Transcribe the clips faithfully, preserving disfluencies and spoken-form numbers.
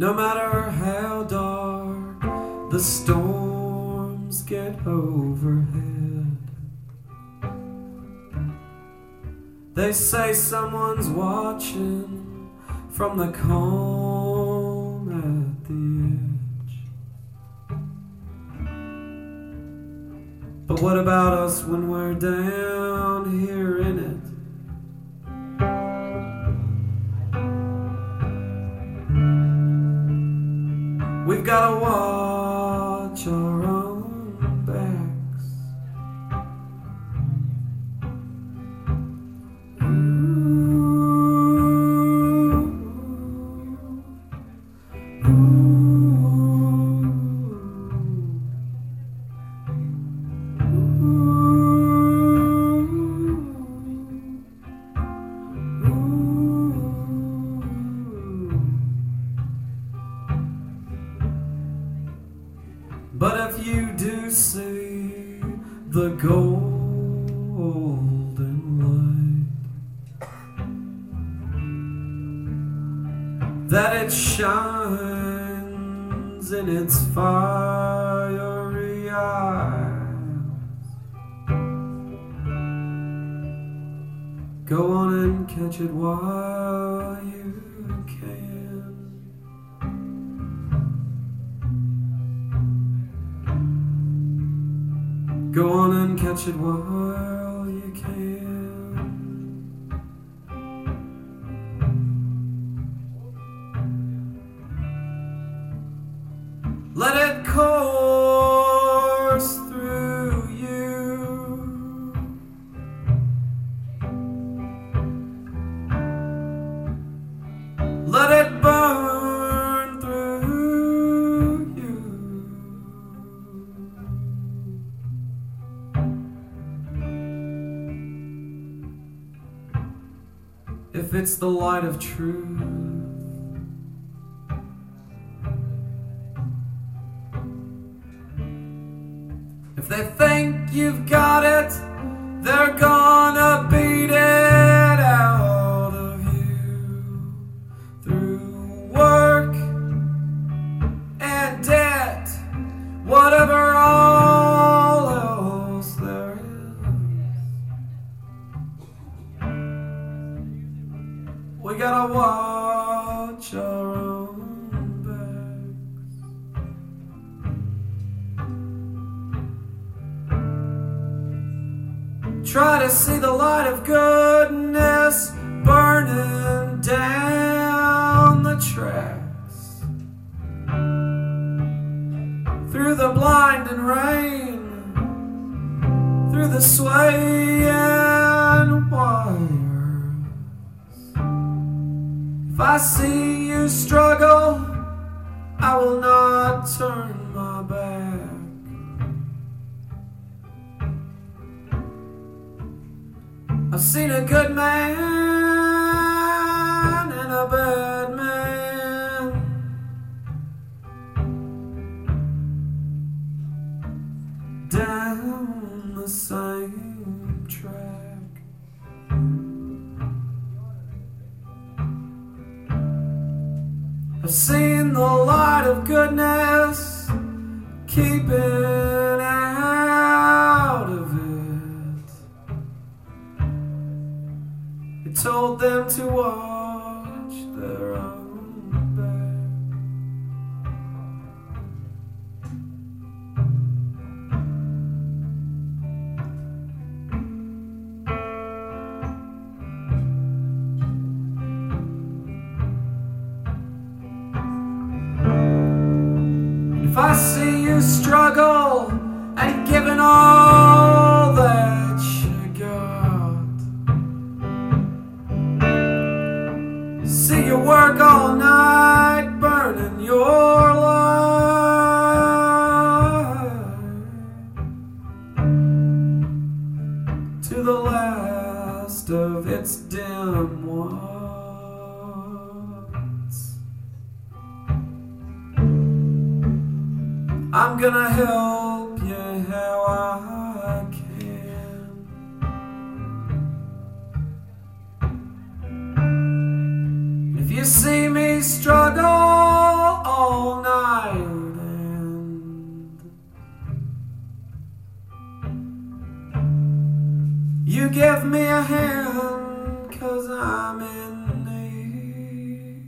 No matter how dark the storms get overhead, they say someone's watching from the calm at the edge. But what about us when we're down here in it? We've gotta watch our own backs. Ooh, ooh, ooh. But if you do see the golden light, that it shines in its fiery eyes, go on and catch it while you can. Go on and catch it while you can. Let it course through you. Let it burn through you. If it's the light of truth, if they think you've got it, they're gonna beat it out of you through work and debt, whatever all else there is. We gotta watch our own backs. Try to see the light of goodness burning down the tracks. Through the blinding rain, through the swaying wires. If I see you struggle, I will not turn my back. I've seen a good man and a bad man, down the same track. I've seen the light of goodness keeping out of it. It told them to watch their own back. If I see you struggle and giving all that you got, see you work all night burning your life to the last of its dim watts. I'm gonna help you how I can. If you see me struggle, You give me a hand, 'cause I'm in need.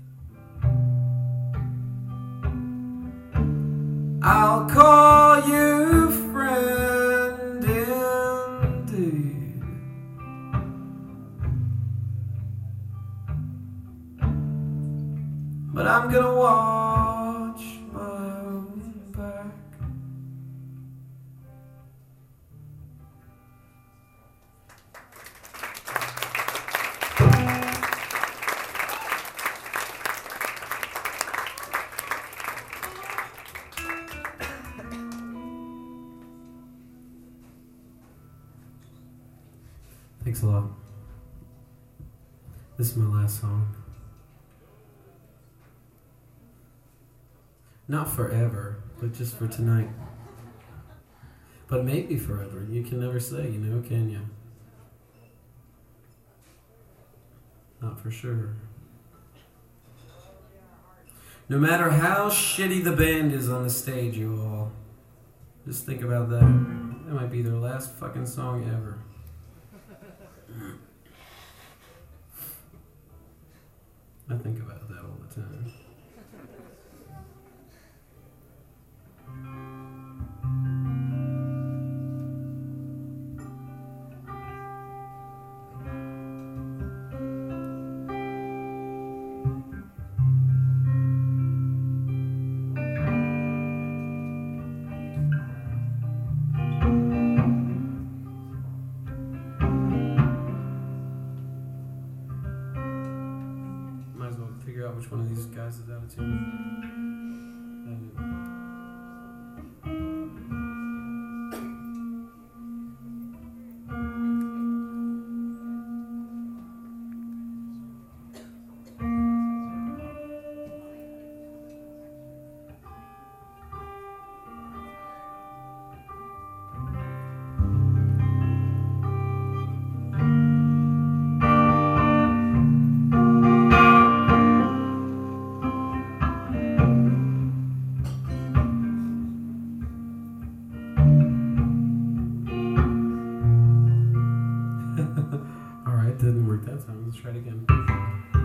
I'll call you friend indeed. But I'm gonna watch my own back. Thanks a lot. This is my last song. Not forever, but just for tonight. But maybe forever. You can never say, you know, can you? Not for sure. No matter how shitty the band is on the stage, you all, just think about that. That might be their last fucking song ever. I think about that all the time. Figure out which one of these guys is out of tune. Alright, didn't work that time. Let's try it again.